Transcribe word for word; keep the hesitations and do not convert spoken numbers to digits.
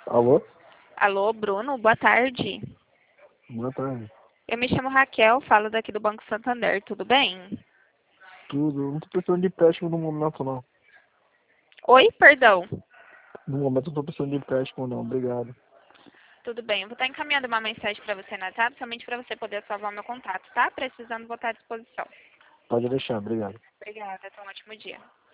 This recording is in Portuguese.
Alô? Alô, Bruno, boa tarde. Boa tarde. Eu me chamo Raquel, falo daqui do Banco Santander, tudo bem? Tudo. Não tô precisando de empréstimo no momento, não. Oi, perdão. No momento não tô precisando de empréstimo, não. Obrigado. Tudo bem, eu vou estar encaminhando uma mensagem para você no WhatsApp, somente para você poder salvar o meu contato, tá? Precisando, vou estar à disposição. Pode deixar, obrigado. Obrigada, tenha um ótimo dia.